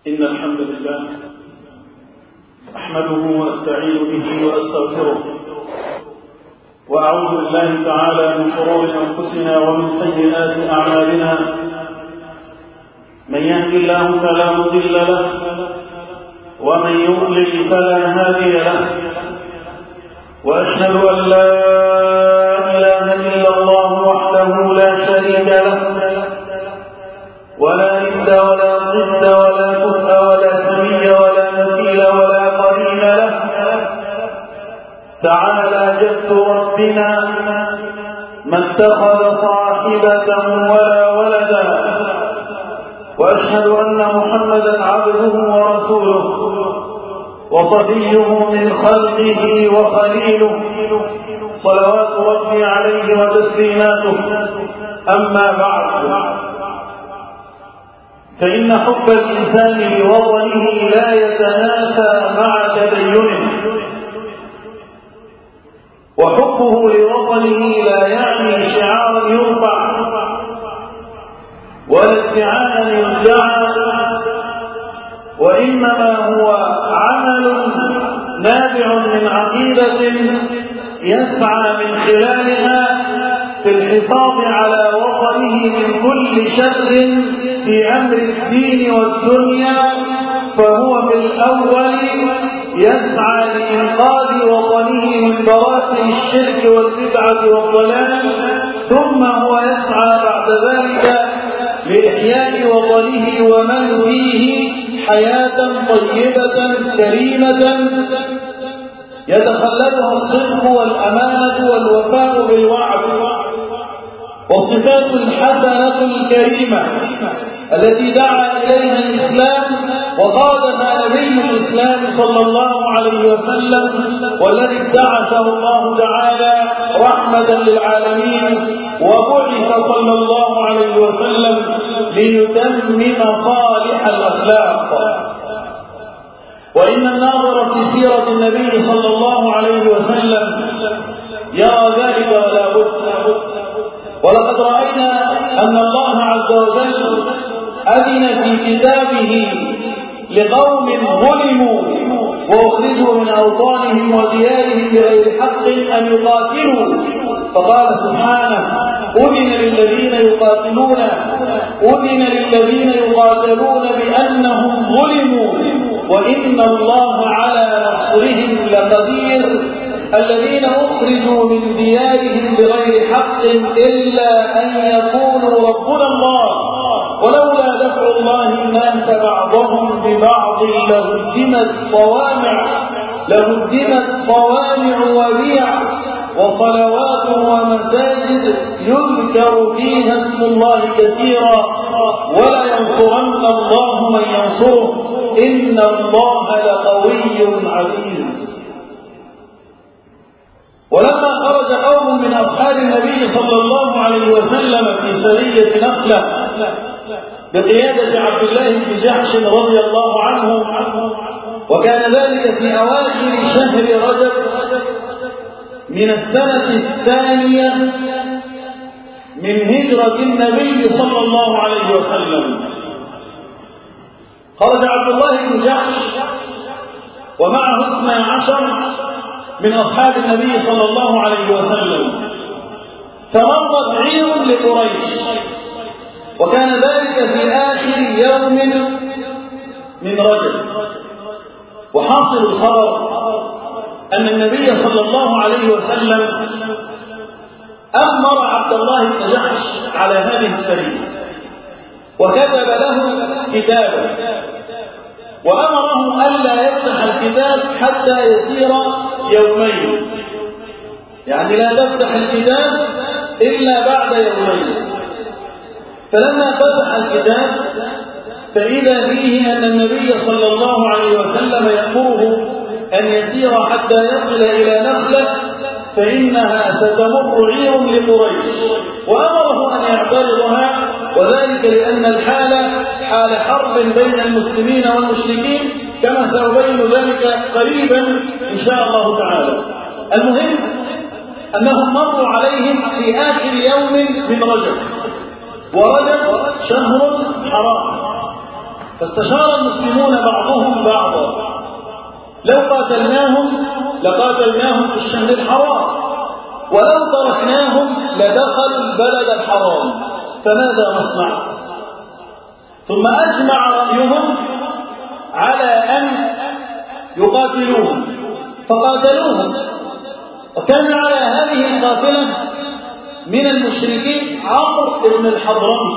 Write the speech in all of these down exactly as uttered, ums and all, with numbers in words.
إن الحمد لله أحمده وأستعين به وأستغفره وأعوذ بالله تعالى من شرور أنفسنا ومن سيئات أعمالنا. من يهد الله فلا مضل له ومن يضلل فلا هادي له، وأشهد أن لا إله إلا الله وحده لا شريك له ولا ند ولا ضد ولا كفء ولا سمي ولا مثيل ولا قرين له. تعالى جد ربنا ما اتخذ صاحبة ولا ولدا، وأشهد أن محمدا عبده ورسوله وصفيه من خلقه وخليله، صلوات ربي عليه وتسليماته. أما بعد، فإن حب الإنسان لوطنه لا يتنافى مع تدينه، وحبه لوطنه لا يعني شعارا يرفع ولا ادعاء يدعى، وإنما هو عمل نابع من عقيدة يسعى من خلالها في الحفاظ على وطنه من كل شر في أمر الدين والدنيا. فهو في الأول يسعى لإنقاذ وطنه من براثن الشرك والبدعة والضلال، ثم هو يسعى بعد ذلك لإحياء وطنه ومن فيه حياة طيبة كريمة يتخللها الصدق والأمانة والوفاء بالوعد، والصفات الحسنة الكريمة التي دعا إليها الإسلام وقادها نبي الإسلام صلى الله عليه وسلم، والذي ابتعثه الله تعالى رحمة للعالمين، وبعث صلى الله عليه وسلم ليتمم صالح الأخلاق. وإن الناظر في سيرة النبي صلى الله عليه وسلم يرى ذلك ولا بد. ولقد رأينا أن الله عز وجل أذن في كتابه لقوم ظلموا وأخرجوا من أوطانهم وديارهم بغير حق أن يقاتلوا، فقال سبحانه: أذن للذين يقاتلون أذن للذين يقاتلون بأنهم ظلموا وإن الله على نصرهم لقدير. الذين أخرجوا من ديارهم بغير حق إلا أن يقولوا ربنا الله، ولولا دفع الله الناس بعضهم ببعض لهدمت صوامع لهدمت صوامع وبيع وصلوات ومساجد يذكر فيها اسم الله كثيرا ولا ينصرن الله من ينصره إن الله لقوي عزيز. ولما خرج قوم من أصحاب النبي صلى الله عليه وسلم في سرية نخلة بقيادة عبد الله بن جحش رضي الله عنه، وكان ذلك في أواخر شهر رجب من السنة الثانية من هجرة النبي صلى الله عليه وسلم، خرج عبد الله بن جحش ومعه اثنا عشر من أصحاب النبي صلى الله عليه وسلم، فمرت عير لقريش، وكان ذلك في آخر يوم من رجب. وحاصل الخبر أن النبي صلى الله عليه وسلم أمر عبد الله بن جحش على هذه السرية وكتب له كتابا، وأمره ألا يفتح الكتاب حتى يسير يومين، يعني لا تفتح الكتاب إلا بعد يومين. فلما فتح الكتاب فإذا فيه أن النبي صلى الله عليه وسلم يأمره أن يسير حتى يصل إلى نخلة فإنها ستمر عير لقريش، وأمره أن يعترضها، وذلك لأن الحالة حال حرب بين المسلمين والمشركين كما سأبين ذلك قريبا إن شاء الله تعالى. المهم أنهم مروا عليهم في آخر يوم من رجب، ورجب شهر حرام، فاستشار المسلمون بعضهم بعضا لو قاتلناهم لقاتلناهم في الشهر الحرام ولو تركناهم لدخلوا البلد الحرام فماذا نصنع؟ ثم أجمع رأيهم على أن يقاتلوهم فقاتلوهم. وكان على هذه القافلة من المشركين عمرو بن الحضرمي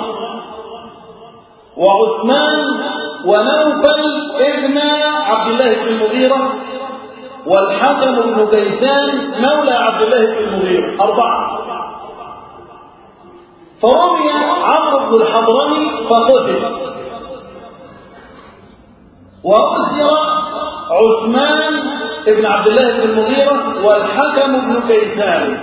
وعثمان ونوفل ابن عبد الله بن المغيرة والحكم بن كيسان مولى عبد الله بن المغيرة، أربعة. فرمي عمرو بن الحضرمي فقتل، وأسر عثمان بن عبد الله بن المغيرة والحكم بن كيسان،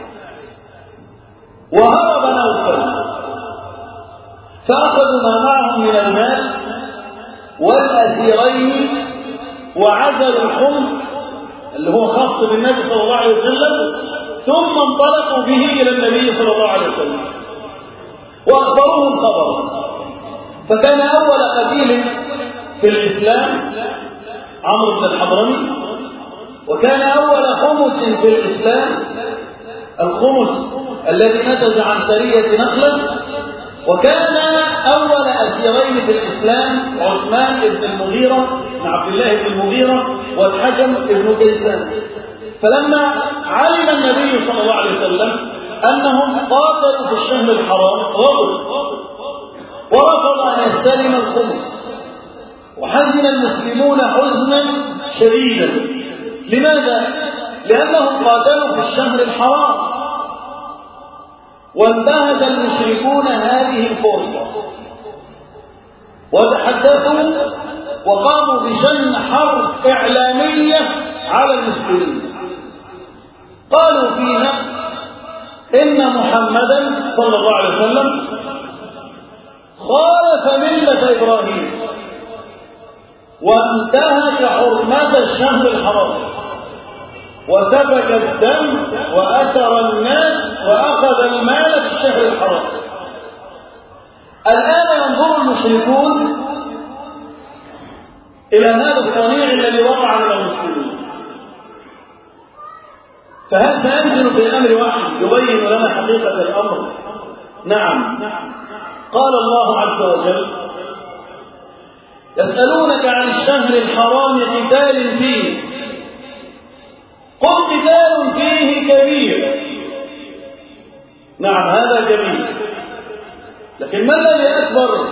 وهرب نوفل، فأخذوا ما معهم من المال والأسيرين وعزلوا الخمس اللي هو خاص بالنبي صلى الله عليه وسلم، ثم انطلقوا به إلى النبي صلى الله عليه وسلم وأخبروه الخبر. فكان أول قتيل في الإسلام عمرو بن الحضرمي، وكان أول خمس في الإسلام الخمس الذي نتج عن سرية نخلة، وكان أول أسيرين في الإسلام عثمان بن المغيرة بن عبد الله بن المغيرة والحكم بن كيسان. فلما علم النبي صلى الله عليه وسلم أنهم قاتلوا في الشهر الحرام غضب ورفض أن يستلم الخمس، وحزن المسلمون حزنا شديدا. لماذا؟ لأنهم قاتلوا في الشهر الحرام، وانتهز المشركون هذه الفرصة وتحدثوا وقاموا بشن حرب إعلامية على المسلمين. قالوا فيها إن محمدا صلى الله عليه وسلم خالف ملة إبراهيم وانتهك حرمة الشهر الحرام وسفك الدم وأسر الناس وأخذ المال في الشهر الحرام. الآن ينظر المشركون إلى هذا الصنيع الذي وقع من المسلمين، فهل سينزل في أمر واحد يبين لنا حقيقة الأمر؟ نعم. قال الله عز وجل: يسألونك عن الشهر الحرام قتال فيه، قل قتال فيه كبير. نعم هذا كبير، لكن ما الذي أكبر؟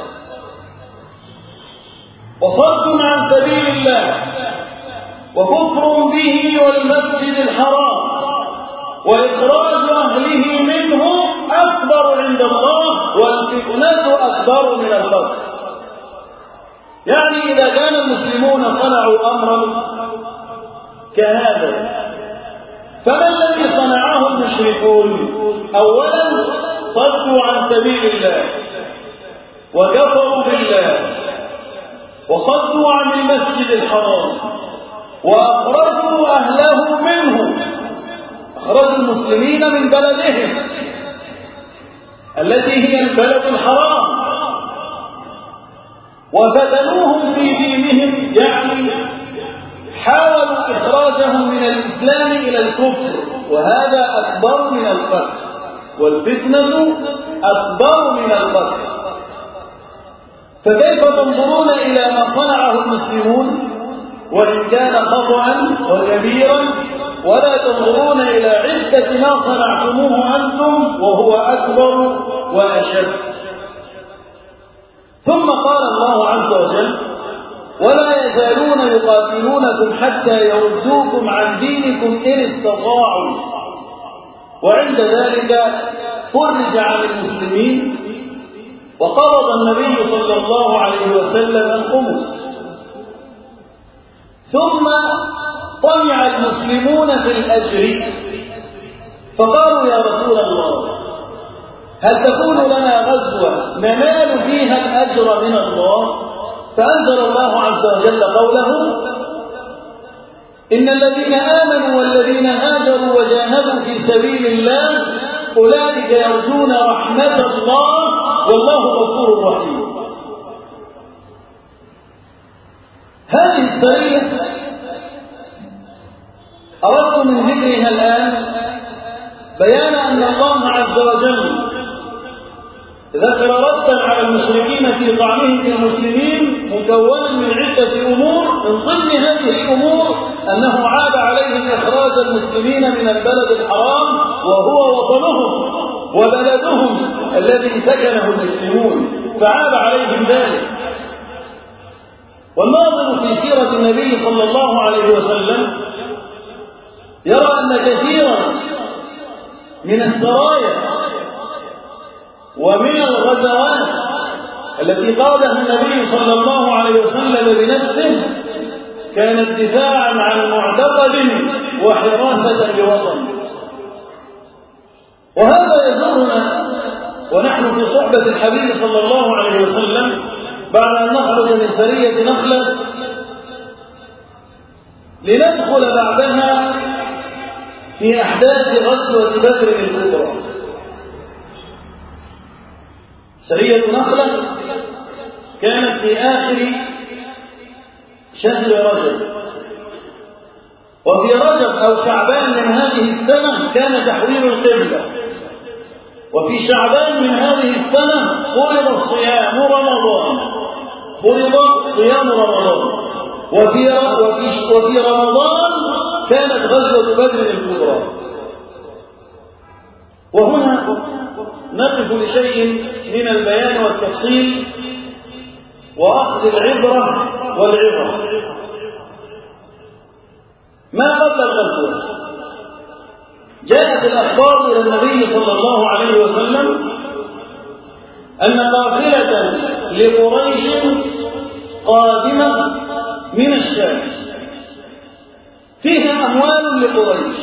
وصد عن سبيل الله وكفر به والمسجد الحرام وإخراج أهله منه أكبر عند الله والفتنة أكبر من القتل. يعني إذا كان المسلمون صنعوا أمرا كهذا، فما الذي صنعه المشركون؟ أولا صدوا عن سبيل الله وكفروا بالله وصدوا عن المسجد الحرام وأخرجوا أهله منه، أخرجوا المسلمين من بلدهم التي هي البلد الحرام وفتنوهم في دينهم، يعني حاولوا إخراجهم من الإسلام إلى الكفر، وهذا أكبر من القتل، والفتنة أكبر من القتل. فكيف تنظرون إلى ما صنعه المسلمون وإن كان خطأ وكبيرا، ولا تنظرون إلى عدة ما صنعتموه أنتم وهو أكبر وأشد؟ ثم قال الله عز وجل: ولا يزالون يقاتلونكم حتى يردوكم عن دينكم إن استطاعوا. وعند ذلك فرج عن المسلمين وقبض النبي صلى الله عليه وسلم الخمس. ثم طمع المسلمون في الأجر فقالوا: يا رسول الله، هل تكون لنا غزوة ننال فيها الأجر من الله؟ فأنزل الله عز وجل قوله: إن الذين آمنوا والذين هاجروا وجاهدوا في سبيل الله أولئك يرجون رحمة الله والله غفور رحيم. هذه السرية أردت من ذكرها الآن بيان أن الله عز وجل ذكر ردا على المشركين في طعنهم في المسلمين مكونا من عدة أمور. من ضمن هذه الأمور أنه عاب عليهم إخراج المسلمين من البلد الحرام وهو وطنهم وبلدهم الذي سكنه المسلمون، فعاب عليهم ذلك. والناظر في سيرة النبي صلى الله عليه وسلم يرى أن كثيرا من السرايا ومن الغزوات التي قادها النبي صلى الله عليه وسلم بنفسه كانت دفاعا عن معتقد وحراسة لوطن. وهذا يزورنا ونحن في صحبة الحبيب صلى الله عليه وسلم بعد أن نخرج من سرية نخلة لندخل بعدها في أحداث غزوة بدر الكبرى. سرية نخلة كانت في آخر شهر رجب، وفي رجب أو شعبان من هذه السنة كان تحويل القبلة، وفي شعبان من هذه السنة فرض صيام رمضان فرض صيام رمضان وفي وفي وفي رمضان كانت غزوة بدر الكبرى. وهنا نقف لشيء من البيان والتفصيل وأخذ العبرة والعظة. ما قبل الغزوة جاءت الأخبار إلى النبي صلى الله عليه وسلم أن قافلة لقريش قادمة من الشام فيها أموال لقريش،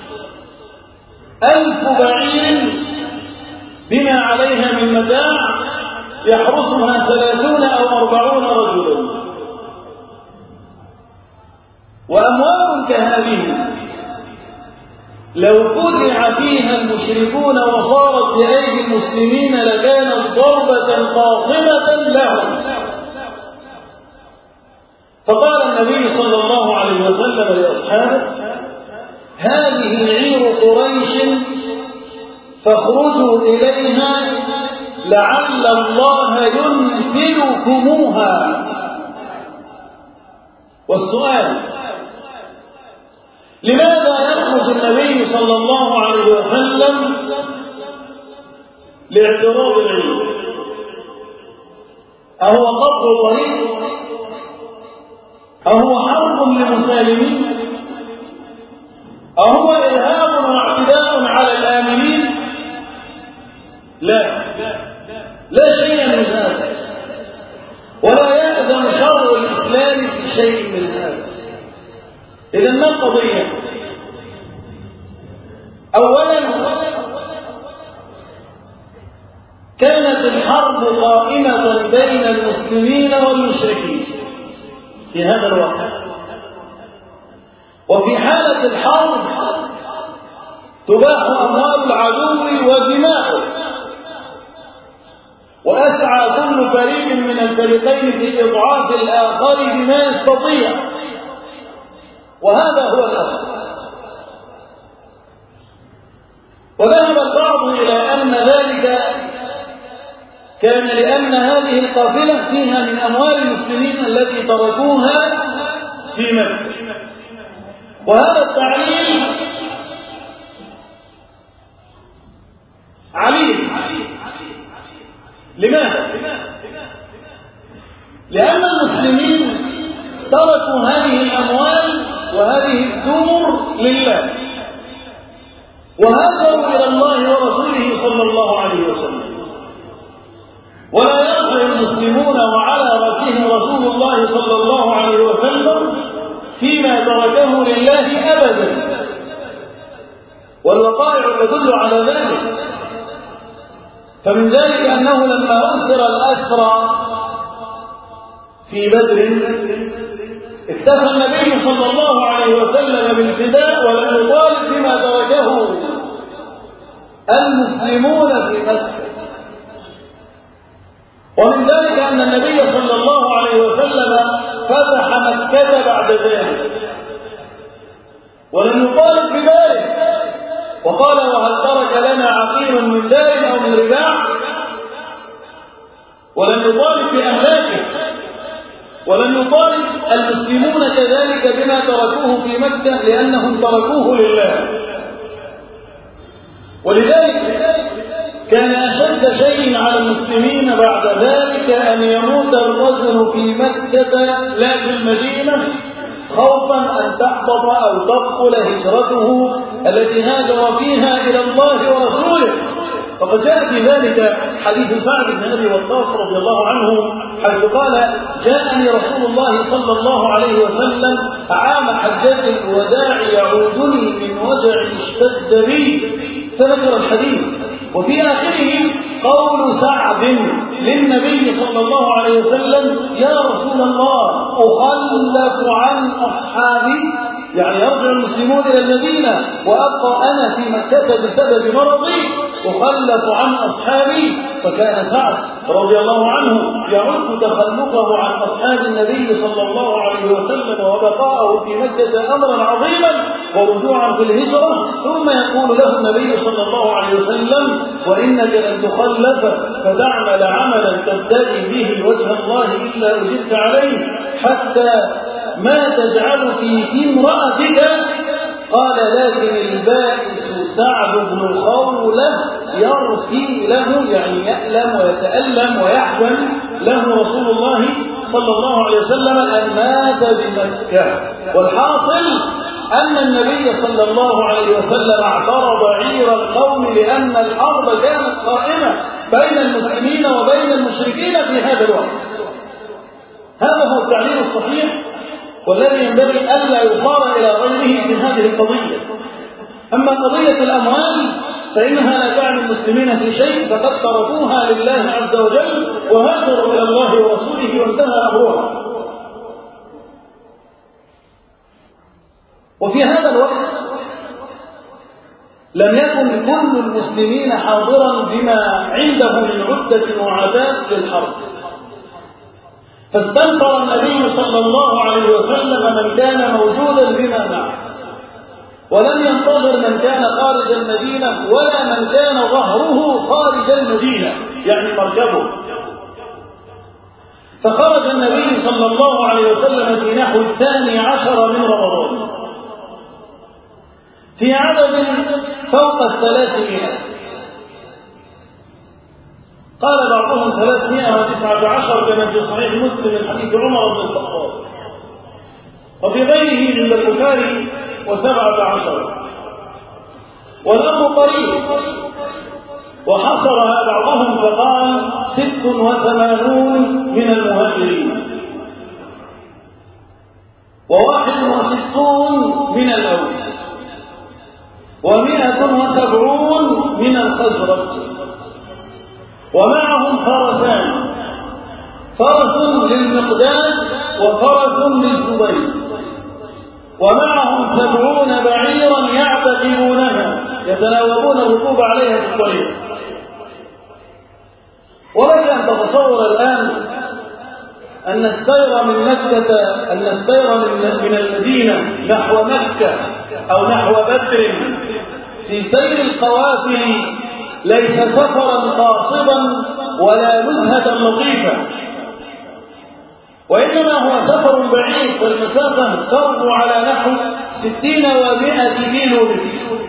ألف بعير بما عليها من متاع يحرسها ثلاثون أو أربعون رجلا. وأموال كهذه لو فزع فيها المشركون وصارت بأيدي المسلمين لكانت ضربة قاصمة لهم. فقال النبي صلى الله عليه وسلم لأصحابه: هذه عير قريش فاخرجوا إليها لعل الله ينفلكموها. والسؤال: لماذا يخرج النبي صلى الله عليه وسلم لاعتراض العير؟ أهو قطع طريق؟ أهو حرب لمسالمين؟ أهو إرهاب واعتداء على الآمنين؟ لا لا شيء من هذا، ولا يأذن شرع الإسلام في شيء من هذا. إذا ما القضية؟ أولا كانت الحرب قائمة بين المسلمين والمشركين في هذا الوقت، وفي حالة الحرب تباح أموال العدو ودماؤه، وأسعى كل فريق من الفريقين في إضعاف الآخر بما يستطيع، وهذا هو الأصل. وذهب البعض إلى أن ذلك كان لأن هذه القافلة فيها من أموال المسلمين التي تركوها في مكة، وهذا التعليل عليل. لماذا؟ لأن المسلمين تركوا هذه الأموال وهذه الدور لله، وهاجروا إلى الله ورسوله صلى الله عليه وسلم، ولا يرجع المسلمون وعلى رأسهم رسول الله صلى الله عليه وسلم فيما تركه لله أبدا، والوقائع تدل على ذلك. فمن ذلك أنه لما أسر الأسرى في بدر اكتفى النبي صلى الله عليه وسلم بالفداء ولم يطالب بما تركه المسلمون في مكة. ومن ذلك أن النبي صلى الله عليه وسلم فتح ذلك، ولم يطالب بذلك، وقال وهل ترك لنا عقيل من دار أو من رباع، ولم يطالب بأملاكه، ولم يطالب المسلمون كذلك بما تركوه في مكة لأنهم تركوه لله. ولذلك كان أشد شيء على المسلمين بعد ذلك أن يموت الرجل في مكة لا في المدينة، خوفا أن تحبط أو تبطل هجرته التي هاجر فيها إلى الله ورسوله. وقد جاء في ذلك حديث سعد بن أبي وقاص رضي الله عنه حيث قال جاءني رسول الله صلى الله عليه وسلم عام حجة الوداع يعودني من وجع اشتد بي، فذكر الحديث. وفي آخره قول سعد للنبي صلى الله عليه وسلم يا رسول الله أخلف عن أصحابي، يعني يرجع المسلمون إلى المدينة وأبقى أنا في مكة بسبب مرضي، أخلف عن أصحابي. فكان سعد رضي الله عنه يعد تخلفه عن أصحاب النبي صلى الله عليه وسلم وبقاءه في مكة أمرا عظيما ورجوعا في الهجرة، ثم يقول له النبي صلى الله عليه وسلم وإنك لن تخلف فتعمل عملا تبتغي به وجه الله إلا أجبت عليه حتى ما تجعل في امرأتك. قال لكن البائس سعد بن خولة يرثي له، يعني يألم ويتألم ويحزن له رسول الله صلى الله عليه وسلم أن مات بمكة. والحاصل أن النبي صلى الله عليه وسلم اعترض عير القوم لأن الحرب كانت قائمة بين المسلمين وبين المشركين في هذا الوقت. هذا هو التعليم الصحيح والذي ينبغي ألا يصار إلى غيره في هذه القضية. أما قضية الأموال فإنها لا تعني المسلمين في شيء، فقد تركوها لله عز وجل وهاجروا إلى الله ورسوله وانتهى أمرها. وفي هذا الوقت لم يكن كل المسلمين حاضرا بما عنده من عدة وعتاد للحرب، فاستنفر النبي صلى الله عليه وسلم من كان موجودا بما معه، ولم ينتظر من كان خارج المدينة ولا من كان ظهره خارج المدينة يعني مركبه. فخرج النبي صلى الله عليه وسلم في نحو الثاني عشر من رمضان في عدد فوق الثلاثمائة، قال بعضهم ثلاثمائة وتسعة عشر كما في صحيح مسلم من حديث عمر بن الخطاب، وفي غيره من البخاري وسبعة عشر. والأمر قريب، وحصرها بعضهم فقال ست وثمانون من المهاجرين وواحد وستون من الأوس ومائة وسبعون من الخزرج، ومعهم فرسان، فرس للمقداد وفرس للزبير، ومعهم سبعون بعيرا يعتقبونها يتناوبون الركوب عليها في الطريق. ولك أن تتصور الآن أن السير من مكة أن السير من المدينة نحو مكة أو نحو بدر في سير القوافل ليس سفرا قاصدا ولا نزهة لطيفة، وإنما هو سفر بعيد، والمسافة تربو على نحو ستين ومائة كيلو متر،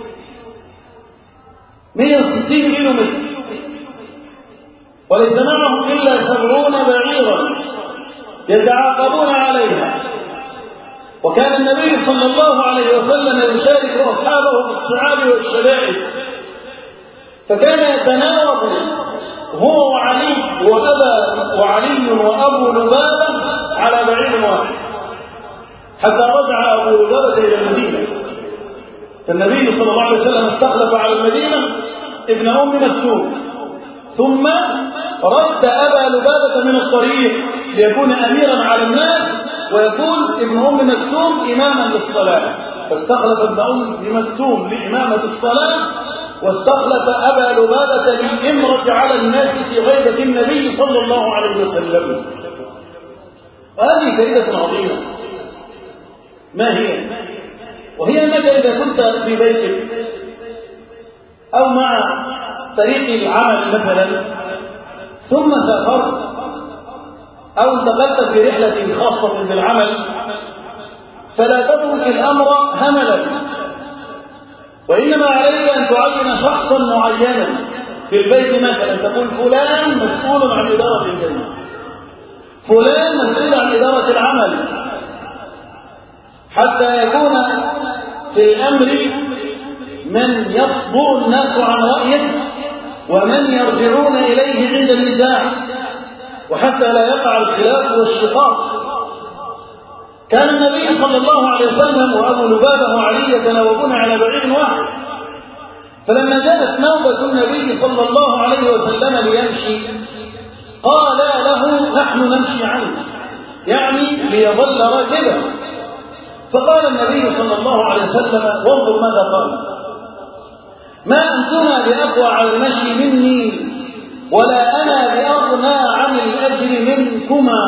مئة وستين كيلو متر، وليس معهم إلا سبعون بعيرا يتعاقبون عليها. وكان النبي صلى الله عليه وسلم يشارك أصحابه في الصعاب والشدائد، فكان يتناوب هو وعلي وأبا وعلي وأبو لبابة على بعير واحد حتى رجع أبو لبابة إلى المدينة. فالنبي صلى الله عليه وسلم استخلف على المدينة ابن أم مكتوم، ثم رد أبا لبابة من الطريق ليكون أميرا على الناس ويكون ابن أم مكتوم إماما للصلاة، فاستخلف ابن أم مكتوم لإمامة الصلاة، واستخلف أبا لبابة للإمرة على الناس في غيبة النبي صلى الله عليه وسلم. وهذه فائدة عظيمة، ما هي؟ وهي أنك إذا كنت في بيتك أو مع فريق العمل مثلا ثم سافرت أو انتقلت في رحلة خاصة بالعمل، فلا تترك الأمر هملا، وإنما عليك أن تعين شخصا معينا في البيت مثلا، تقول فلان مسؤول عن إدارة البيت، فلان مسؤول عن إدارة العمل، حتى يكون في الأمر من يصدر الناس عن رأيه ومن يرجعون إليه عند النزاع، وحتى لا يقع الخلاف والشقاق. كان النبي صلى الله عليه وسلم وأبو لبابة وعلي يتناوبون على بعير واحد، فلما جاءت نوبة النبي صلى الله عليه وسلم ليمشي قال له نحن نمشي عنك، يعني ليظل راكبا. فقال النبي صلى الله عليه وسلم، وانظر ماذا قال: ما أنتما بأقوى على المشي مني ولا أنا بأغنى عن الأجر منكما.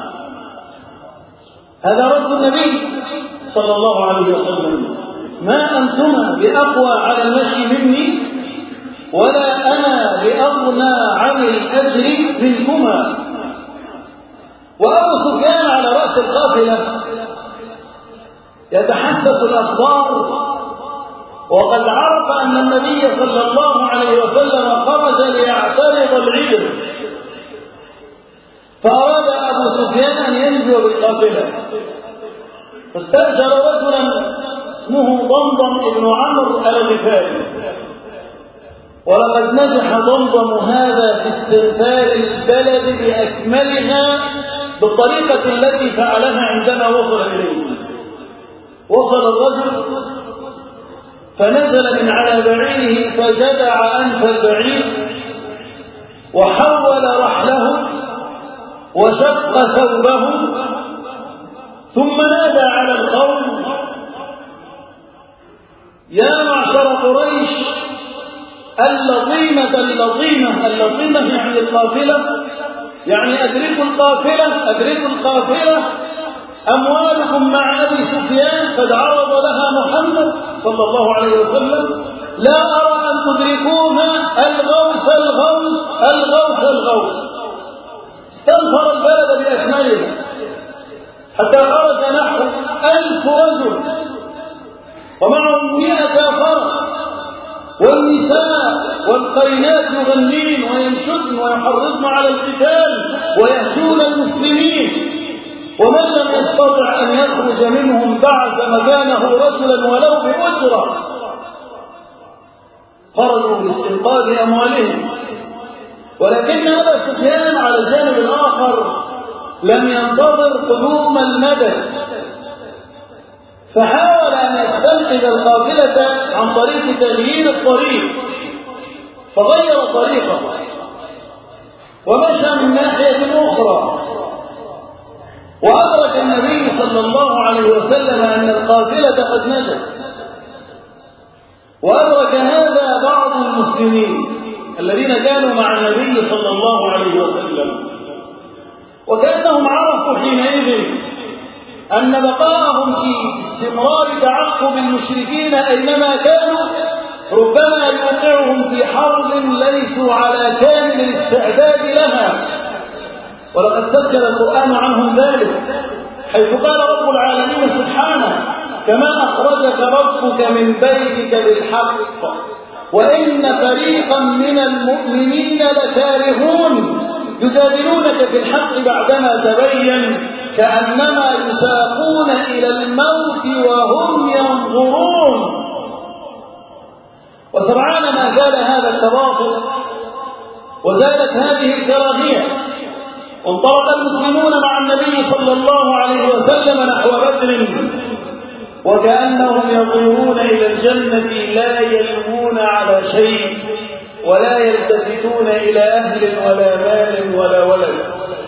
هذا رد النبي صلى الله عليه وسلم: ما أنتما بأقوى على المشي مني ولا أنا بأغنى عن الأجر منكما. وأبو سفيان على رأس القافلة يتحدث الأخبار، وقد عرف أن النبي صلى الله عليه وسلم خرج ليعترض العير، فأراد أبو سفيان أن ينجو بالقافلة، فاستأجر رجلا اسمه ضمضم بن عمرو الغفاري، ولقد نجح ضمضم هذا في استرسال البلد بأكملها بالطريقة التي فعلها عندما وصل إليه. وصل الرجل فنزل من على بعيره فجدع أنف البعير وحول رحله وشق ثوبه، ثم نادى على القوم: يا معشر قريش، اللطيمة اللطيمة اللطيمة يعني القافلة، يعني أدركوا القافلة أدركوا القافلة، أموالكم مع أبي سفيان قد عرض لها محمد صلى الله عليه وسلم، لا أرى أن تدركوها، الغوث الغوث الغوث الغوث. استنفر البلد بأكملها حتى خرج نحو ألف رجل ومعهم مئة فرس، والنساء والقرينات يغنين وينشدن ويحرضن على القتال ويهجون المسلمين، ومن لم يستطع أن يخرج منهم بعث مكانه رجلا ولو بأجرة. خرجوا لاستنقاذ أموالهم، ولكن أبا سفيان على الجانب الآخر لم ينتظر قدوم المدد، فحاول أن يستنقذ القافلة عن طريق تغيير الطريق، فغير طريقه ومشى من ناحية أخرى، وأدرك النبي صلى الله عليه وسلم أن القافلة قد نجت، وأدرك هذا بعض المسلمين الذين كانوا مع النبي صلى الله عليه وسلم، وكأنهم عرفوا حينئذ أن بقاءهم في استمرار تعقب المشركين أينما كانوا ربما يوقعهم في حرب ليسوا على كامل الاستعداد لها. ولقد سجل القرآن عنهم ذلك، حيث قال رب العالمين سبحانه: كما أخرجك ربك من بيتك بالحق وإن فريقا من المؤمنين لكارهون يجادلونك في الحق بعدما تبين كأنما يساقون إلى الموت وهم ينظرون. وسرعان ما زال هذا التواطؤ وزالت هذه الكراهية، وانطلق المسلمون مع النبي صلى الله عليه وسلم نحو بدر وكأنهم يطيرون إلى الجنة لا يلوون على شيء ولا يلتفتون إلى أهل ولا مال ولا ولد.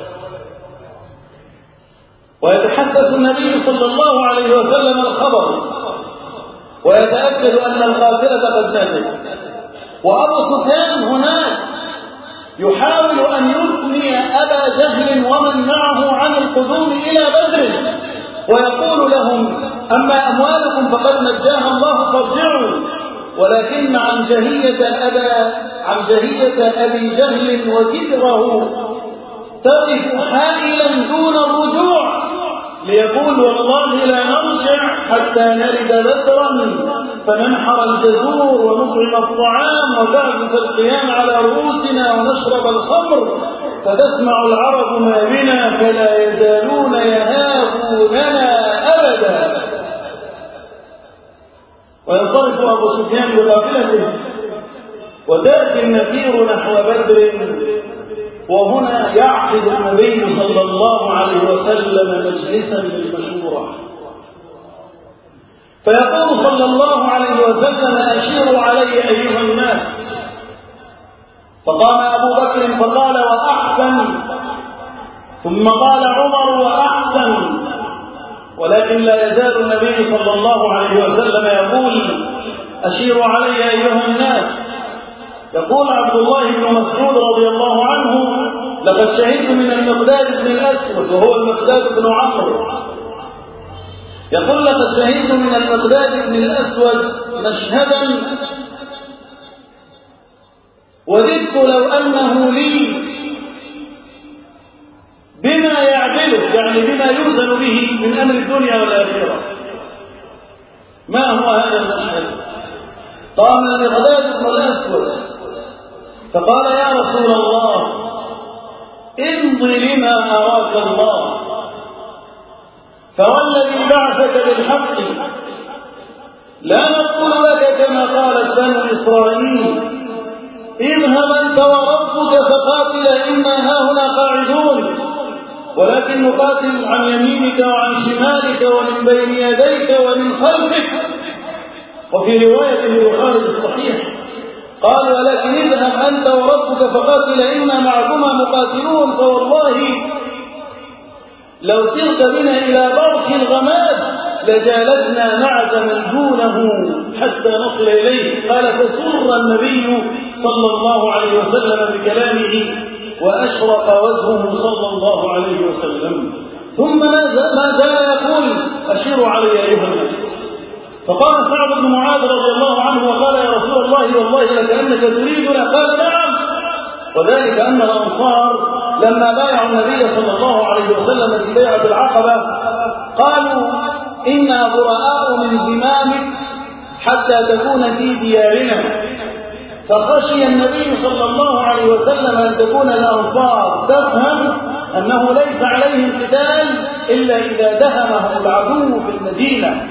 ويتحدث النبي صلى الله عليه وسلم الخبر ويتأكد أن القافلة قد نزلت، وأبو سفيان هناك يحاول أن يثني أبا جهل ومن معه عن القدوم إلى بدر، ويقول لهم: أما أموالكم فقد نجاها الله فارجعوا، ولكن عنجهية أبا عنجهية أبي جهل وكبره تقف حائلا دون الرجوع، ليقول والله لا نرجع حتى نرد بدرا فننحر الجزور ونطعم الطعام وتعزف القيام على رؤوسنا ونشرب الخمر، فتسمع العرب ما بنا فلا يزالون يهابوننا أبدا. وينصرف أبو سفيان بقافلته وتأتي النفير نحو بدر، وهنا يعقد النبي صلى الله عليه وسلم مجلسا للمشورة، فيقول صلى الله عليه وسلم أشيروا علي أيها الناس. فقام أبو بكر فقال وأحسن، ثم قال عمر وأحسن، ولكن لا يزال النبي صلى الله عليه وسلم يقول أشيروا علي أيها الناس. يقول عبد الله بن مسعود رضي الله عنه لقد شهدت من المقداد بن الأسود، وهو المقداد بن عمرو، يقول لقد شهدت من المقداد بن الأسود مشهدا وددت لو أنه لي بما يعدله، يعني بما يوزن به من أمر الدنيا والآخرة. ما هو هذا المشهد؟ قام المقداد بن الأسود فقال يا رسول الله امض لما أراك الله، فوالذي بعثك بالحق لا نقول لك كما قالت بنو إسرائيل اذهب أنت وربك فقاتلا إنا هاهنا قاعدون، ولكن نقاتل عن يمينك وعن شمالك ومن بين يديك ومن خلفك. وفي رواية البخاري الصحيح قال ولكن اذهب أنت وربك فقاتلا إنا معكما مقاتلون، فوالله لو سرت بنا إلى برك الغماد لجالدنا معك من دونه حتى نصل إليه. قال فسر النبي صلى الله عليه وسلم بكلامه وأشرق وجهه صلى الله عليه وسلم، ثم ما زال يقول أشيروا علي أيها الناس. فقال سعد بن معاذ رضي الله عنه وقال يا رسول الله والله لكأنك تريدنا، قال نعم، وذلك أن الأنصار لما بايعوا النبي صلى الله عليه وسلم في بيعة العقبة قالوا إنا براء من ذمامك حتى تكون في ديارنا، فخشي النبي صلى الله عليه وسلم أن تكون الأنصار تفهم أنه ليس عليهم قتال إلا إذا دهمهم العدو في المدينة،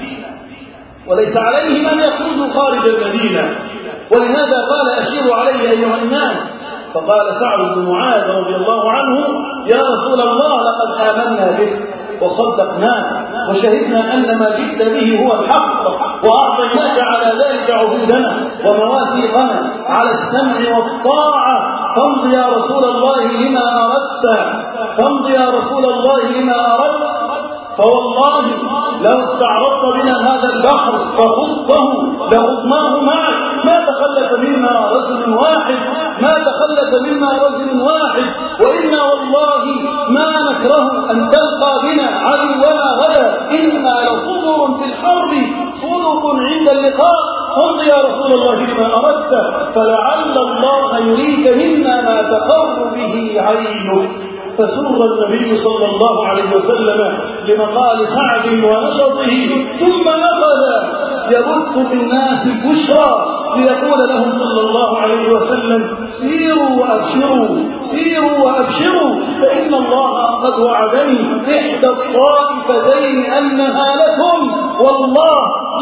وليس عليهم أن يخرجوا خارج المدينة، ولهذا قال أشيروا علي أيها الناس. فقال سعد بن معاذ رضي الله عنه يا رسول الله لقد آمنا بك وصدقناك وشهدنا أن ما جئت به هو الحق، وأعطيناك على ذلك عهودنا ومواثيقنا على السمع والطاعة، فامض يا رسول الله لما أردت، فامض يا رسول الله لما أردت. فوالله لو استعرضت بنا هذا البحر فخضه لخضناه معك، ما تخلف منا رجل واحد، ما تخلف منا رجل واحد، وإنا والله ما نكره أن تلقى بنا عدونا غدا، إنا لصبر في الحرب صدق عند اللقاء، فامض يا رسول الله لما أردت، فلعل الله يريك منا ما تقر به عينك. فسر النبي صلى الله عليه وسلم لمقال سعد ونشطه، ثم أخذ يبث في الناس البشرى ليقول لهم صلى الله عليه وسلم سيروا وأبشروا سيروا وأبشروا فإن الله قد وعدني إحدى الطائفتين أنها لكم، والله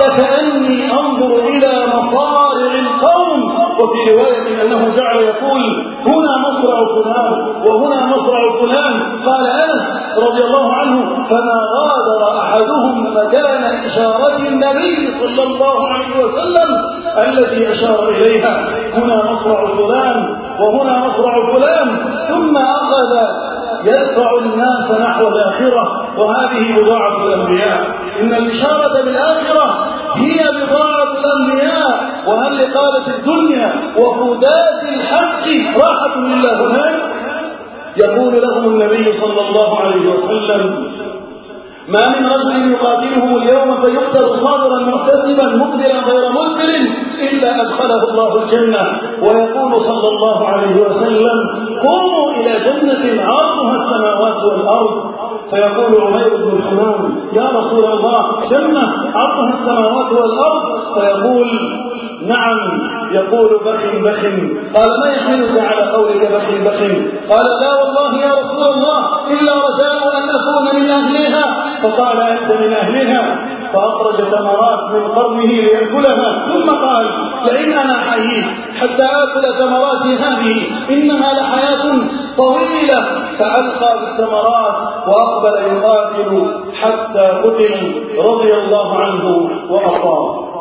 لكأني أنظر إلى مصارع القوم. وفي رواية أنه جعل يقول هنا مصرع فلان وهنا مصرع فلان. قال أنس رضي الله عنه فما غادر أحدهم مكان إشارة النبي صلى الله عليه وسلم التي أشار إليها، هنا مصرع فلان وهنا مصرع فلان، ثم أخذ يدفع الناس نحو الآخرة، وهذه بضاعة الأنبياء، إن الإشارة بالآخرة هي بضاعة الأنبياء، وهل لقالت الدنيا وفودات الحق راحة لله هناك؟ يقول لهم النبي صلى الله عليه وسلم ما من رجل يقاتلهم اليوم فيقتل صابرا محتسبا مقبلا غير مدبر إلا أدخله الله الجنة. ويقول صلى الله عليه وسلم قوموا إلى جنة عرضها السماوات والأرض، فيقول عمير بن حمام يا رسول الله جنة عرضها السماوات والأرض؟ فيقول نعم. يقول بخ بخ. قال ما يحملك على قولك بخ بخ؟ قال لا والله يا رسول الله إلا رجاء أن أكون من أهلها. فقال أنت من أهلها. فأخرج ثمرات من قرنه ليأكلها ثم قال لئن أنا حييت حتى آكل ثمراتي هذه إنها لحياة طويلة. فألقى بالثمرات وأقبل يقاتل حتى قتل رضي الله عنه وأرضاه.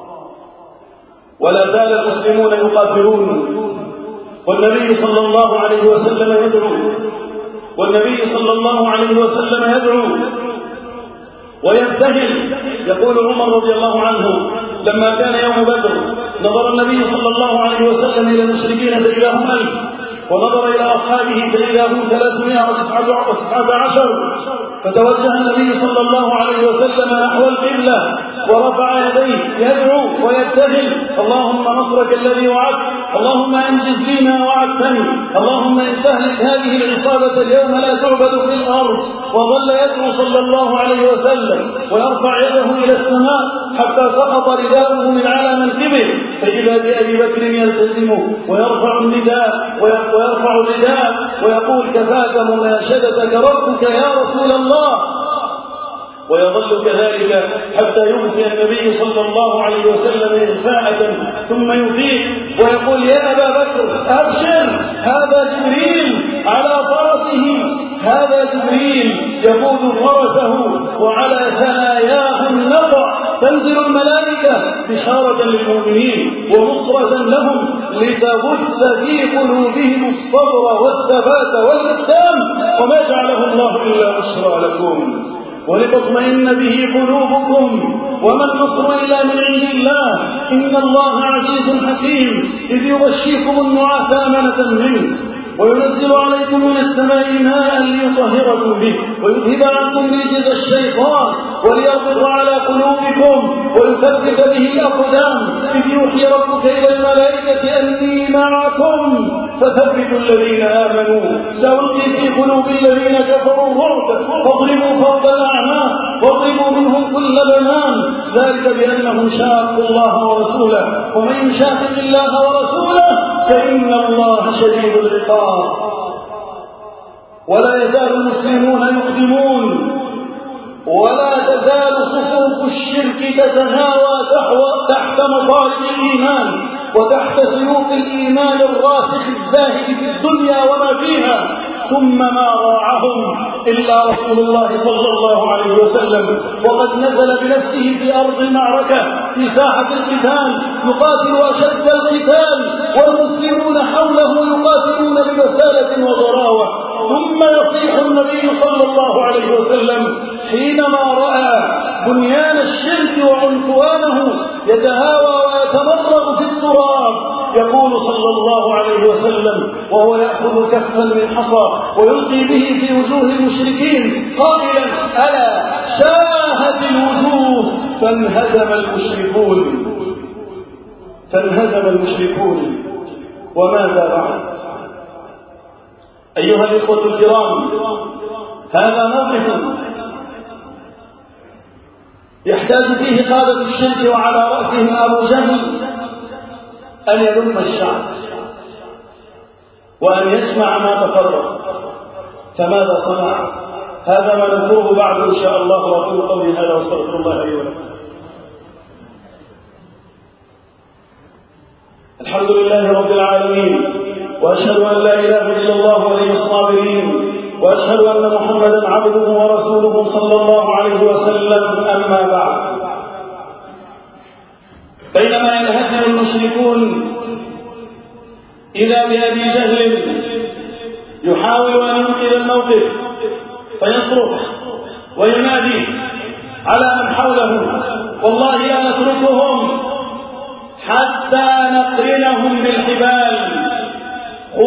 ولا زال المسلمون يقاتلون والنبي صلى الله عليه وسلم يدعو والنبي صلى الله عليه وسلم يدعو ويبتهل. يقول عمر رضي الله عنه لما كان يوم بدر نظر النبي صلى الله عليه وسلم إلى المشركين فإذا هم ألف، ونظر إلى أصحابه فإذا هم ثلاثمائة وتسعة عشر، فتوجه النبي صلى الله عليه وسلم نحو القبلة ورفع يديه يدعو ويبتهل اللهم نصرك الذي وعدت، اللهم انجز لي ما وعدتني، اللهم ان تهلك هذه العصابة اليوم لا تعبد في الأرض. وظل يدعو صلى الله عليه وسلم ويرفع يده إلى السماء حتى سقط رداؤه من على منكبه، فإذا بأبي بكر يلتزمه ويرفع النداء ويرفع الرداء ويقول كفاك مناشدتك ربك يا رسول الله. ويظل كذلك حتى يغفي النبي صلى الله عليه وسلم إغفاءة ثم يفيق ويقول يا أبا بكر أبشر هذا جبريل على فرسه، هذا جبريل يقود فرسه وعلى ثناياه النقع تنزل الملائكة بشارة للمؤمنين ونصرة لهم لتبث في قلوبهم الصبر والثبات والإسلام، وما جعله الله إلا بشرى لكم ولتطمئن به قلوبكم، وما النصر إلا من عند الله، إن الله عزيز حكيم إذ يغشيكم النعاس أمنة منه وينزل عليكم من السماء ماء ليطهركم به ويذهب عنكم رجز الشيطان وليربط على قلوبكم ويثبت به الأقدام إذ يوحي ربك إلى الملائكة أني معكم فثبتوا الذين آمنوا سألقي في قلوب الذين كفروا الرعب فاضربوا فوق الأعناق واضربوا منهم كل بنان ذلك بأنهم شاقوا الله ورسوله ومن يشاقق الله ورسوله فإن الله شديد العقاب. ولا يزال المسلمون يقدمون ولا تزال صفوف الشرك تتهاوى تحت مطارق الإيمان وتحت سيوف الإيمان الراسخ الزاهد في الدنيا وما فيها، ثم ما راعهم إلا رسول الله صلى الله عليه وسلم وقد نزل بنفسه في أرض المعركة في ساحة القتال يقاتل أشد القتال والمسلمون حوله يقاتلون ببسالة وضراوة، ثم يصيح النبي صلى الله عليه وسلم حينما رأى بنيان الشرك وعنفوانه يتهاوى ويتمرغ في التراب يقول صلى الله عليه وسلم وهو يأخذ كفا من حصى ويلقي به في وجوه المشركين قائلا ألا شاهت الوجوه فانهزم المشركون فانهزم المشركون وماذا بعد؟ أيها الإخوة الكرام، هذا موقف يحتاج فيه قادة الشرك وعلى رأسهم أبو جهل أن يلم الشعب وأن يجمع ما تفرق. فماذا صنع؟ هذا ما نذكره بعد إن شاء الله، وأقول قولي هذا واستغفر الله لي ولكم. الحمد لله رب العالمين، وأشهد أن لا إله إلا الله ولي الصابرين، وأشهد أن محمدا عبده ورسوله صلى الله عليه وسلم. أما بعد، بينما ينهزم المشركون إذا بأبي جهل يحاول أن ينقذ الموقف فيصرخ وينادي على من حوله والله لا نتركهم حتى نقرنهم بالحبال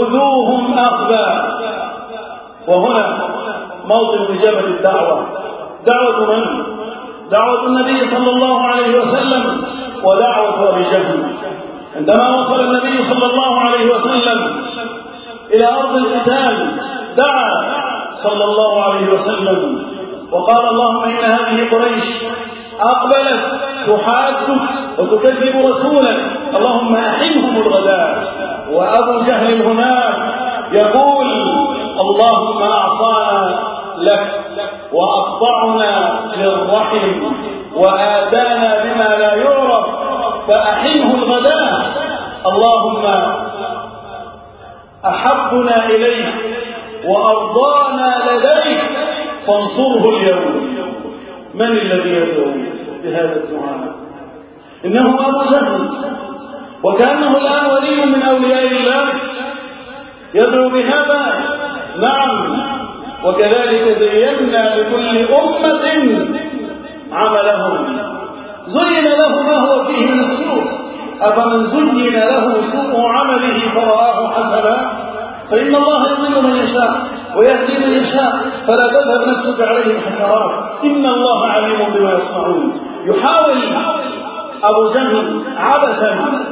خذوهم أخذا. وهنا موطن إجابة الدعوة، دعوة من؟ دعوة النبي صلى الله عليه وسلم ودعوة أبي جهل. عندما وصل النبي صلى الله عليه وسلم إلى أرض القتال دعا صلى الله عليه وسلم وقال اللهم إن هذه قريش أقبلت تحادك وتكذب رسولك، اللهم أحنهم الغداء. وأبو جهل هناك يقول اللهم أعصانا لك وأقطعنا للرحم وآتانا بما لا يعرف فأحنه الغداء، اللهم أحبنا إليك وأرضانا لديك فانصره اليوم. من الذي يدعو بهذا الدعاء؟ إنه أبو جهل، وكأنه الآن ولي من أولياء الله يدعو بهذا. نعم، وكذلك زينا لكل أمة عملهم زين له ما هو فيه من السوء، أفمن زين له سوء عمله فرآه حسنا فإن الله يضل من يشاء ويهدي من يشاء فلا تذهب نفسك عليهم حسرات إن الله عليم بما يصنعون. يحاول أبو جهل عبثا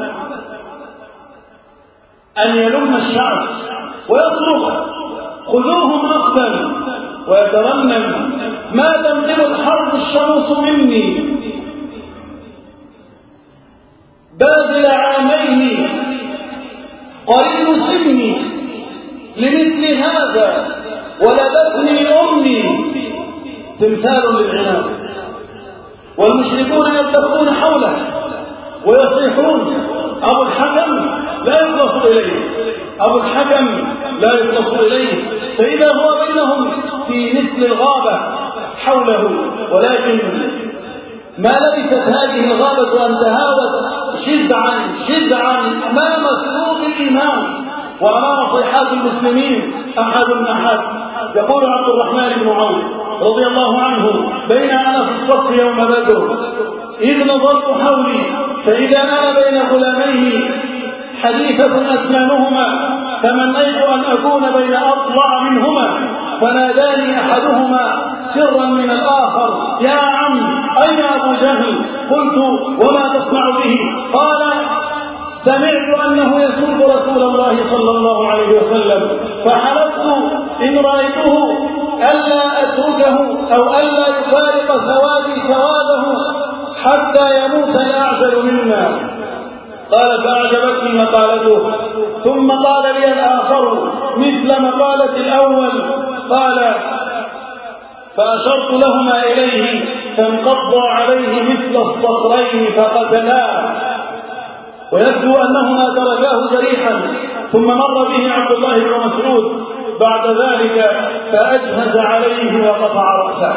أن يلم الشعب ويصرخ خذوهم أخذا ويترنم ما تنقل الحرب الشمس مني باذل عامين قريب سني لمثل هذا ولدتني أمي تمثال للعناد. والمشركون يلتفون حوله ويصيحون أبو الحكم لا يخلص إليه، أبو الحكم لا يخلص إليه، فإذا هو بينهم في مثل الغابة حوله. ولكن ما لبثت هذه الغابة أن تهاوت شذعا شذعا أمام سلوك الإيمان وأمام صيحات المسلمين أحد أحد. يقول عبد الرحمن بن عوف رضي الله عنه بين أنا في الصف يوم بدر إذ نظرت حولي فإذا أنا بين غلامين حديثة أسنانهما تمنيت أن أكون بين أطلع منهما فناداني أحدهما سرا من الآخر يا عم أين أبو جهل؟ قلت وما تصنع به؟ قال سمعت أنه يسب رسول الله صلى الله عليه وسلم فحلفت إن رأيته ألا أتركه أو ألا يفارق سوادي سواده حتى يموت الأعزل منا. قال فأعجبتني مقالته ثم قال لي الآخر مثل مقالة الأول قال فأشرت لهما إليه فانقضى عليه مثل الصخرين فقتلاه. ويبدو أنهما تركاه جريحا ثم مر به عبد الله بن مسعود بعد ذلك فأجهز عليه وقطع رأسه.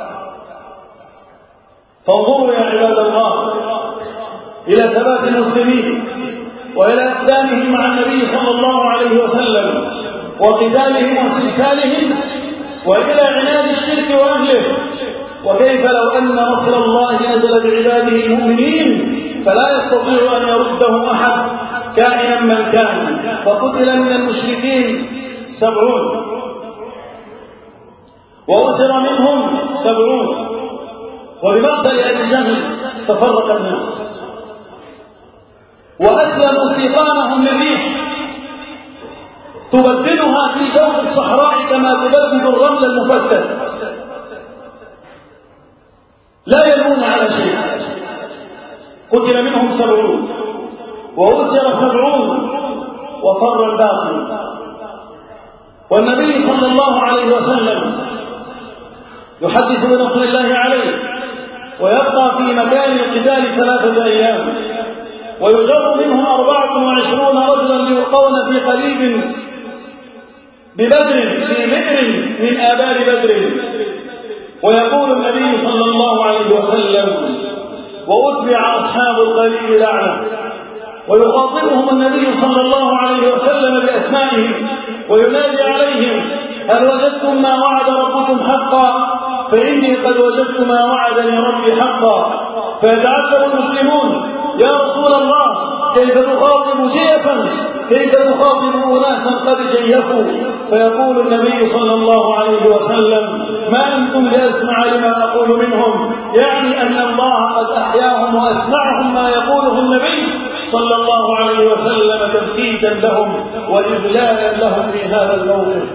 فانظروا يا عباد الله إلى ثبات المسلمين وإلى أقدامهم مع النبي صلى الله عليه وسلم وقتالهم واسترسالهم وإلى عناد الشرك وأهله. وكيف لو أن نصر الله نزل بعباده المؤمنين فلا يستطيع أن يرده أحد كائنا من كان. فقتل من المشركين سبعون وأسر منهم سبعون وبمقتل أبي جهل تفرق الناس وأسلموا سيقانهم للريح تبدلها في جوف الصحراء كما تبدل الرمل المفتت لا يلون على شيء. قتل منهم سبعون وأسر سبعون وفر الباقي. والنبي صلى الله عليه وسلم يحدث بنصر الله عليه ويبقى في مكان القتال ثلاثة أيام ويجر منهم أربعة وعشرون رجلا ليلقون في قليب ببدر في بئر من آبار بدر. ويقول النبي صلى الله عليه وسلم وأتبع أصحاب القليب لعنة ويخاطبهم النبي صلى الله عليه وسلم بأسمائهم وينادي عليهم هل وجدتم ما وعد ربكم حقا؟ فإني قد وجدت ما وعدني ربي حقا. فيتعجب المسلمون يا رسول الله كيف تخاطب جيفا كيف تخاطب أناسا قد جيفوا؟ فيقول النبي صلى الله عليه وسلم ما أنتم بأسمع لما أقول منهم، يعني أن الله قد أحياهم وأسمعهم ما يقوله النبي صلى الله عليه وسلم تثبيتا لهم وإذلالا لهم في هذا الموقف.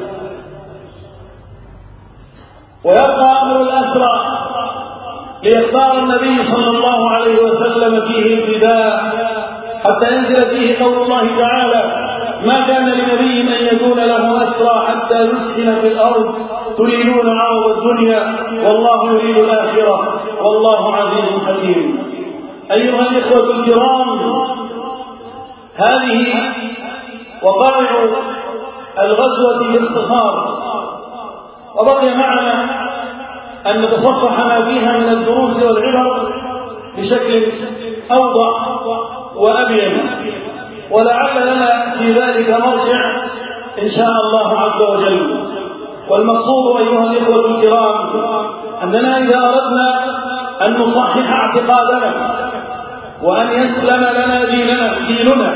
ويبقى أمر الأسرى ليختار النبي صلى الله عليه وسلم فيه الفداء حتى ينزل فيه قول الله تعالى: ما كان لنبي أن يكون له أسرى حتى يسكن في الأرض تريدون عرض الدنيا والله يريد الآخرة والله عزيز حكيم. أيها الإخوة الكرام، هذه وقائع الغزوة باختصار، وبقي معنا أن نتصفح ما فيها من الدروس والعبر بشكل أوضح وأبين، ولعل لنا في ذلك مرجع إن شاء الله عز وجل. والمقصود أيها الإخوة الكرام أننا إذا أردنا أن نصحح اعتقادنا وأن يسلم لنا ديننا, ديننا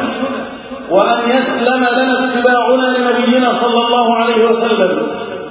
وأن يسلم لنا اتباعنا لنبينا صلى الله عليه وسلم،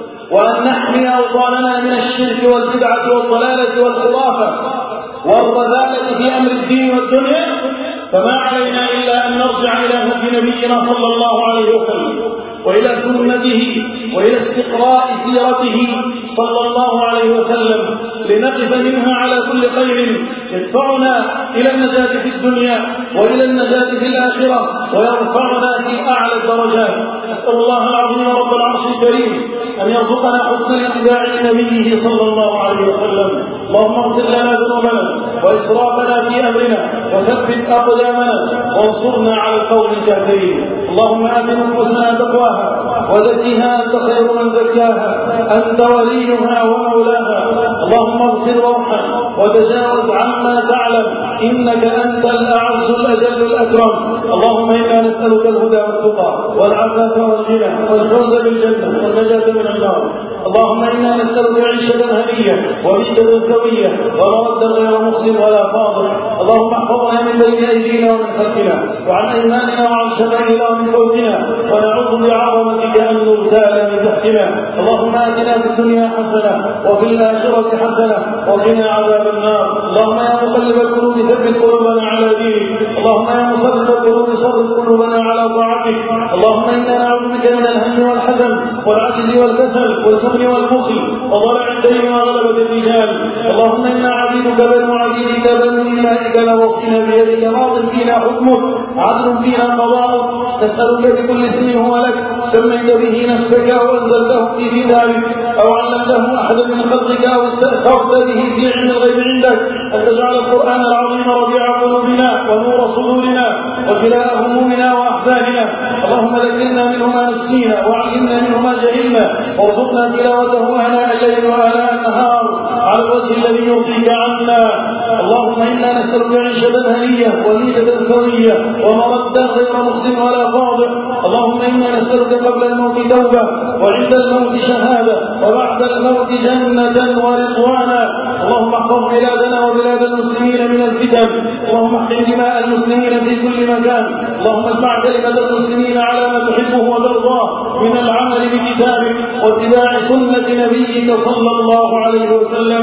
وأن نحمي أوطاننا من الشرك والبدعة والضلالة والخرافة والرذالة في أمر الدين والدنيا، فما علينا إلا أن نرجع إلى هدي نبينا صلى الله عليه وسلم وإلى سنته وإلى استقراء سيرته صلى الله عليه وسلم لنقف منها على كل خير يدفعنا إلى النجاة في الدنيا وإلى النجاة في الآخرة ويرفعنا في أعلى الدرجات. أسأل الله العظيم رب العرش الكريم أن يرزقنا حسن الاتباع لنبيه صلى الله عليه وسلم. اللهم اغفر لنا ذنوبنا وإسرافنا في أمرنا وثبت أقدامنا وانصرنا على القوم الكافرين. اللهم آت نفوسنا تقواها وزكها أنت خير من زكاها أنت وليها ومولاها. اللهم اغفر وارحم وتجاوز عما تعلم إنك أنت الأعز الأجل الأكرم. اللهم إنا نسألك الهدى والتقى والعفاف والغنى والفوز بالجنة والنجاة من النار. اللهم إنا نسألك عيشة هنية وميتة سوية ومردا غير مخزٍ ولا فاضح. اللهم احفظنا من بين أيدينا ومن خلفنا وعن أيماننا وعن شمائلنا ومن فوقنا، ونعوذ بعظمتك أن نغتال من تحتنا. اللهم آتنا في الدنيا حسنة وفي الآخرة حسنة وقنا عذاب النار. اللهم يا مقلب القلوب ثبت قلوبنا على دينك. اللهم يا مصرف القلوب صرف قلوبنا على طاعتك. اللهم إنا نعوذ بك من الهم والحزن والعجز والكسل والجبن والبخل وضلع الدين وغلبة الرجال. اللهم إنا عبيدك بنو عبيدك بنو إمائك نواصينا بيدك ماض فينا حكمك عدل فينا قضاؤك. نسألك بكل اسم هو لك سميت به نفسك أو أنزلته في كتابك أو علمته أحدا من خلقك أو استأثرت به في علم الغيب عندك أن تجعل القرآن العظيم ربيع قلوبنا ونور صدورنا وجلاء همومنا وأحزاننا. اللهم ذكرنا منه ما نسينا وعلمنا منه ما جهلنا وارزقنا تلاوته آناء الليل وآناء النهار على الوجه الذي يرضيك عنا. اللهم إنا نسألك عيشة هنية وميتة سوية ومردا غير مخزٍ ولا فاضح. اللهم إنا نسألك قبل الموت توبة وعند الموت شهادة وبعد الموت جنة ورضوانا. اللهم احفظ بلادنا وبلاد المسلمين من الفتن. اللهم احقن دماء المسلمين في كل مكان. اللهم اجمع كلمة المسلمين على ما تحبه وترضاه من العمل بكتابك واتباع سنة نبيك صلى الله عليه وسلم.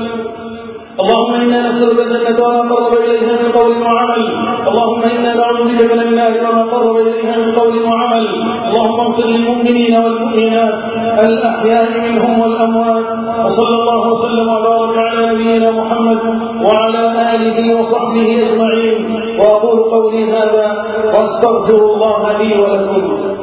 اللهم إنا نسألك الجنة وما قرب إليها من قول وعمل. اللهم إنا نعوذ بك من النار وما قرب إليها من قول وعمل. اللهم اغفر للمؤمنين والمؤمنات الأحياء منهم والأموات. وصلى الله وسلم وبارك على نبينا محمد وعلى آله وصحبه أجمعين. وأقول قولي هذا وأستغفر الله لي ولكم.